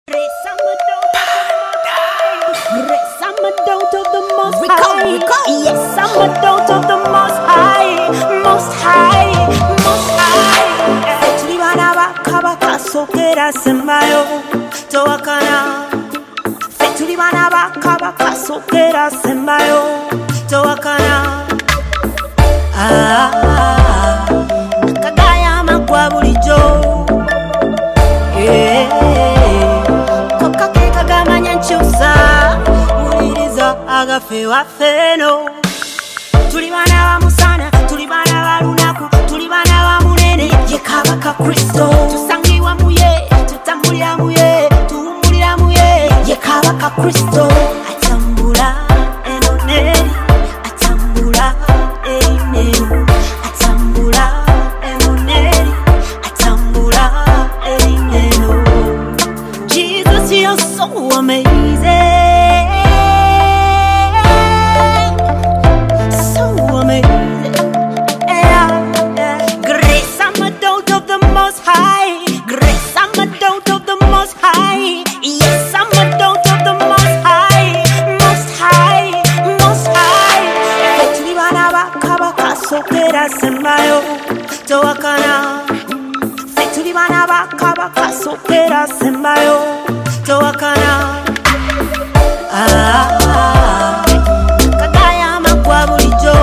Grace, I'm a daughter of the Most High. Yes, I'm a daughter of the Most High. Most High, Most High. Tuli bana bakabaka sokera sembayo towakana. Tuli bana bakabaka sokera sembayo towakana. Kagaya makwa bulijo. Agafe wafeno tuli bana ba musana tuli bana ba lunaku tuli bana ba munene ye kabaka Kristo tusangiwa muye tutambulira muye tuwumulira muye ye kabaka Kristo atambula enoneri atambula erinero atambula enoneri atambula erinero. Jesus, you're so amazing. Sokera sembayo towakana. Tuli bana bakabaka sokera sembayo towakana. Kagaya makwa bulijo.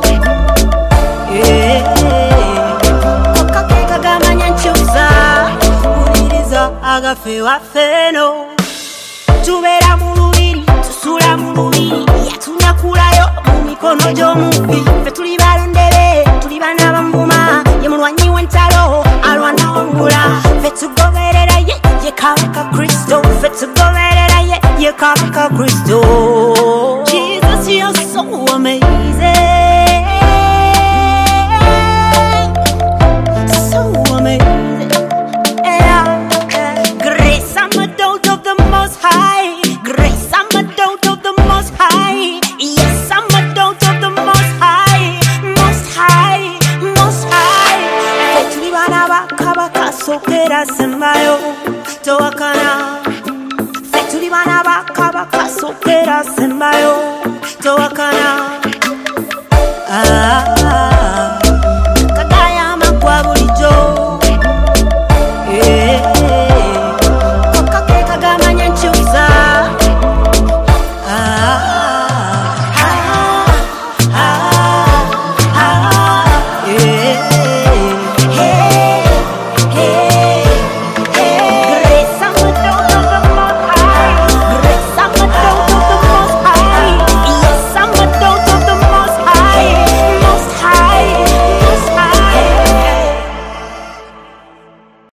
Kokake kagamanya nchuza uliriza agafe wafeno. Tubera mulubiri tusula mulubiri yatunakulayo mumikono gy'omubbi. Fe tuli balondere tuli bana bamvuma ye mulwanyi w'entalo alwana wangula. Fe tugoberera ye kabaka Kristo. Fe tugoberera ye kabaka Kristo. Jesus, you're so amazing. So amazing. Grace, I'm a daughter of the Most High. Grace, I'm a daughter of the Most High. Yes, I'm a daughter of the Most High. Most High, Most High. Tuli bana bakabaka sokera sembayo towakana. Tuli bana bakabaka sokera sembayo towakana.